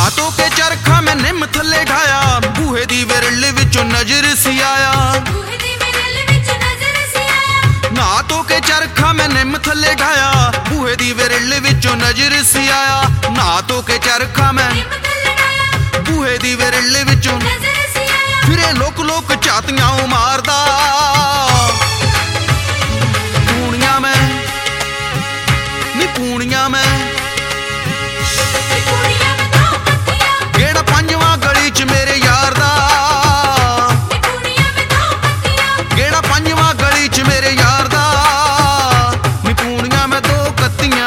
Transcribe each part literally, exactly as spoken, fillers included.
ਧੋ ਕੇ ਚਰਖਾ ਮੈਂ ਨਿੰਮ ਥੱਲੇ ਢਾਇਆ, ਬੂਹੇ ਦੀ ਵਿਰਲ ਵਿੱਚੋਂ ਨਜ਼ਰ ਸੀ ਆਇਆ। ਨਹਾ ਧੋ ਕੇ ਚਰਖਾ ਮੈਂ ਨਿੰਮ ਥੱਲੇ ਢਾਇਆ, ਬੂਹੇ ਦੀ ਵਿਰਲ ਵਿੱਚੋਂ ਨਜ਼ਰ ਸੀ ਆਇਆ। ਨਹਾ ਧੋ ਕੇ ਚਰਖਾ ਮੈਂ ਬੂਹੇ ਦੀ ਵਿਰਲ ਵਿੱਚੋਂ ਫਿਰੇ ਲੋਕ ਲੋਕ ਝਾਤੀਆਂ ਉਹ ਮਾਰਦਾ। ਪੂਣੀਆਂ ਮੈਂ ਨੀ ਪੂਣੀਆਂ ਮੈਂ ਗੇੜਾ ਪੰਜਵਾਂ ਗਲੀ ਚ ਮੇਰੇ ਯਾਰ ਦਾ। ਗੇੜਾ ਪੰਜਵਾਂ ਗਲੀ ਚ ਮੇਰੇ ਯਾਰ ਦਾ, ਨੀ ਪੂਣੀਆਂ ਮੈਂ ਦੋ ਕੱਤੀਆਂ।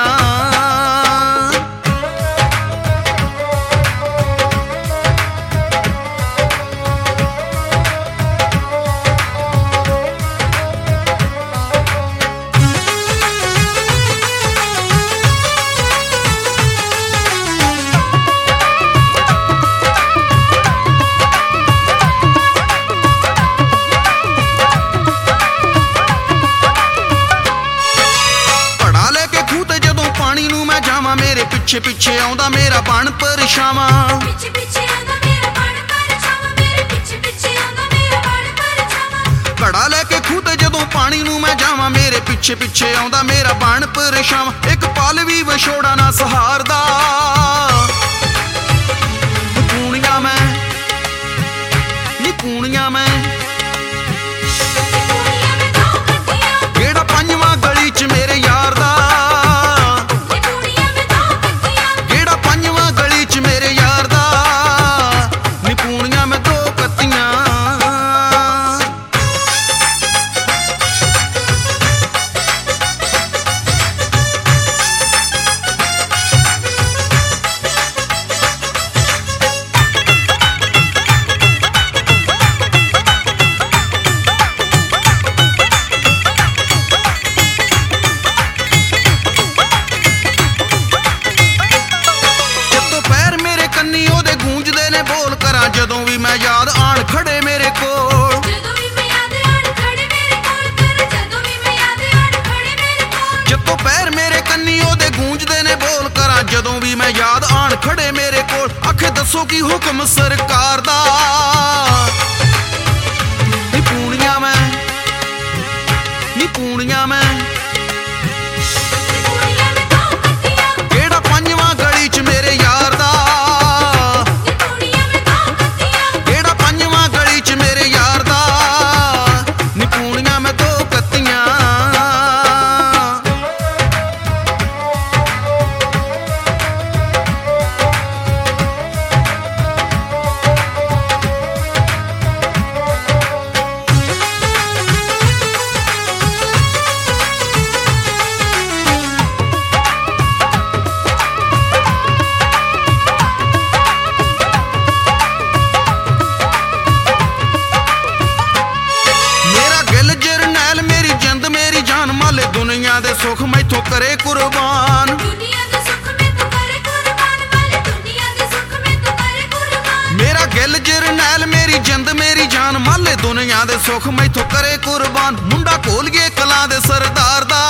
ਮੇਰੇ ਪਿੱਛੇ ਪਿੱਛੇ ਆਉਂਦਾ ਮੇਰਾ ਬਣ ਪਰਛਾਵਾਂ। ਪਿੱਛੇ ਪਿੱਛੇ ਆਉਂਦਾ ਮੇਰਾ ਬਣ ਪਰਛਾਵਾਂ, ਮੇਰੇ ਪਿੱਛੇ ਪਿੱਛੇ ਆਉਂਦਾ ਮੇਰਾ ਬਣ ਪਰਛਾਵਾਂ। ਘੜਾ ਲੈ ਕੇ ਖੂਹ ਤੇ ਜਦੋਂ ਪਾਣੀ ਨੂੰ ਮੈਂ ਜਾਵਾਂ, ਮੇਰੇ ਪਿੱਛੇ ਪਿੱਛੇ ਆਉਂਦਾ ਮੇਰਾ ਬਣ ਪਰਛਾਵਾਂ। ਇੱਕ ਪਲ ਵੀ ਵਿਛੋੜਾ ਨਾ ਸਹਾਰਦਾ। ਪੂਣੀਆਂ ਮੈਂ ਨੀ ਪੂਣੀਆਂ ਮੈਂ ਗੇੜਾ ਪੰਜਵਾਂ ਗਲੀ ਚ ਮੇਰੇ ਯਾਰ ਦਾ। ਜਦੋਂ ਵੀ ਮੈਂ ਯਾਦ ਆਣ ਖੜੇ ਮੇਰੇ ਕੋਲ, ਜਦੋਂ ਵੀ ਮੈਂ ਯਾਦ ਆਣ ਖੜੇ ਮੇਰੇ ਕੋਲ ਕਰ, ਜਦੋਂ ਵੀ ਮੈਂ ਯਾਦ ਆਣ ਖੜੇ ਮੇਰੇ ਕੋਲ। ਜਦੋਂ ਪੈਰ ਮੇਰੇ ਕੰਨੀ ਉਹਦੇ ਗੂੰਜਦੇ ਨੇ ਬੋਲ ਕਰਾਂ, ਜਦੋਂ ਵੀ ਮੈਂ ਯਾਦ ਆਣ ਖੜੇ ਮੇਰੇ ਕੋਲ। ਆਖੇ ਦੱਸੋ ਕੀ ਹੁਕਮ ਸਰਕਾਰ ਦਾ। ਨੀ ਪੂਣੀਆਂ ਮੈਂ ਨੀ ਪੂਣੀਆਂ ਮੈਂ ਗੇੜਾ ਪੰਜਵਾਂ ਗਲੀ ਚ ਮੇਰੇ ਯਾਰ ਦਾ। ਦੁਨੀਆ ਦੇ ਸੁੱਖ ਮੈਥੋਂ ਕਰੇ ਕੁਰਬਾਨ, ਦੁਨੀਆ ਦੇ ਸੁੱਖ ਮੈਥੋਂ ਕਰੇ ਕੁਰਬਾਨ, ਵਾਲੇ ਦੁਨੀਆ ਦੇ ਸੁੱਖ ਮੈਥੋਂ ਕਰੇ ਕੁਰਬਾਨ। ਮੇਰਾ ਗਿਲ ਜਰਨੈਲ ਮੇਰੀ ਜਿੰਦ ਮੇਰੀ ਜਾਨ, ਮਾਲੇ ਦੁਨੀਆ ਦੇ ਸੁੱਖ ਮੈਥੋਂ ਕਰੇ ਕੁਰਬਾਨ। ਮੁੰਡਾ ਘੋਲੀਏ ਕਲਾਂ ਦੇ ਸਰਦਾਰ ਦਾ।